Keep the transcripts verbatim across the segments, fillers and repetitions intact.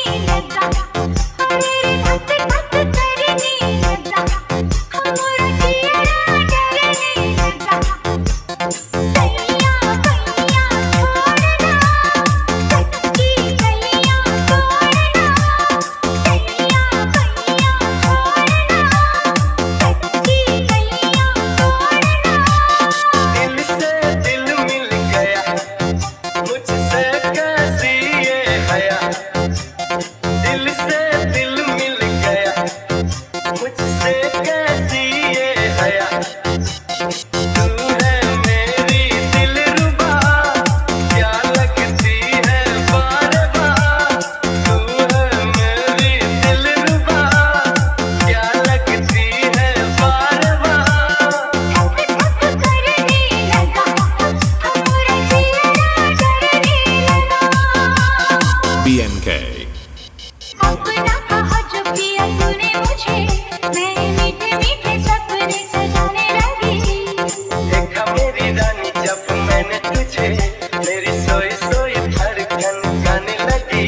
B M K। अपना कहा जो किया तूने मुझे, मैं मीठे मीठे सपने सजाने लगी। देखा मेरी रानी जब मैंने तुझे, मेरी सोई सोई धड़कन गाने लगी।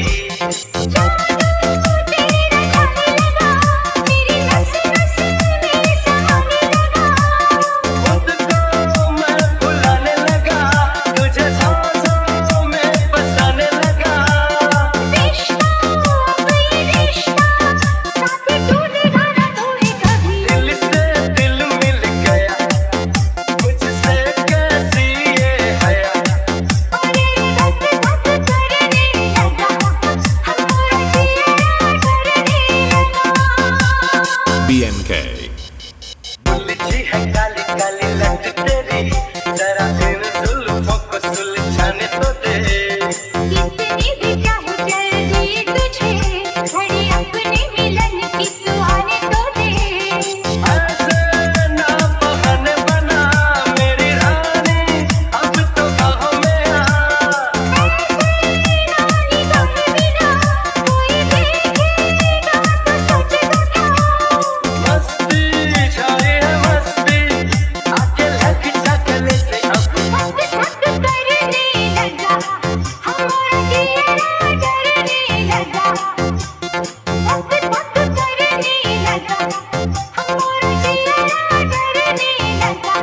तेरे रंग लगा, मेरी नस नस में समाने लगा। खुद को मैं भुलाने लगा, तुझे सांसों में बसाने लगा। रिश्ता कोई रिश्ता, साथ टूटेगा ना तोड़े कभी। दिल से दिल मिल गया, मुझसे कैसी ये हया। और ये धक धक करने लगा, हमारा जिया डरने लगा। B M K। उलझी है काली काली लट तेरी, जरा इन जुल्फों को सुलझाने तो दे। कितनी भी चाहे जल्दी तुझे, घड़ी अपने मिलन की तू आने तो दे। ऐसे ना बहाने बना मेरी रानी, अब तो बाहों में आ। ऐसे ना निगाह बिना कोई देखेगा तो सोचेगा क्या। मस्ती छाई है मस्ती, आके लग जा गले से अब। धक धक करने लगा, हमारा जिया डरने लगा। धक धक करने लगा, हमारा जिया डरने लगा।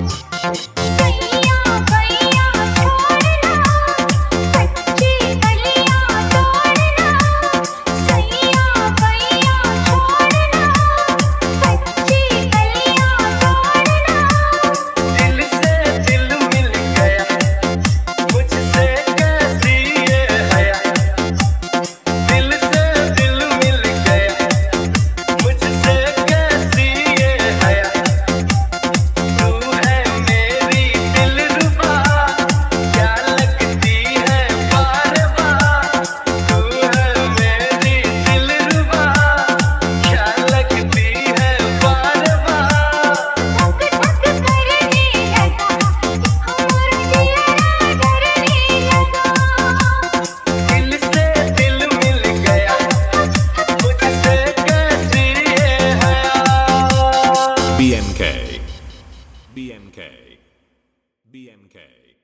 सैया सैया छोड़ना, कच्ची कलियां तोड़ना। सैया सैया छोड़ना, कच्ची कलियां तोड़ना। दिल से दिल मिल गया, मुझसे कैसी ये हया। दिल से दिल मिल गया, मुझसे कैसी ये हया। तू है मेरी दिलरुबा, क्या लगती है बार बार। तू है मेरी दिलरुबा, क्या लगती है बार बार। धक धक करने लगा, हमारा जिया डरने लगा। दिल से दिल मिल गया, मुझसे कैसी ये हया। B M K। B M K। B M K।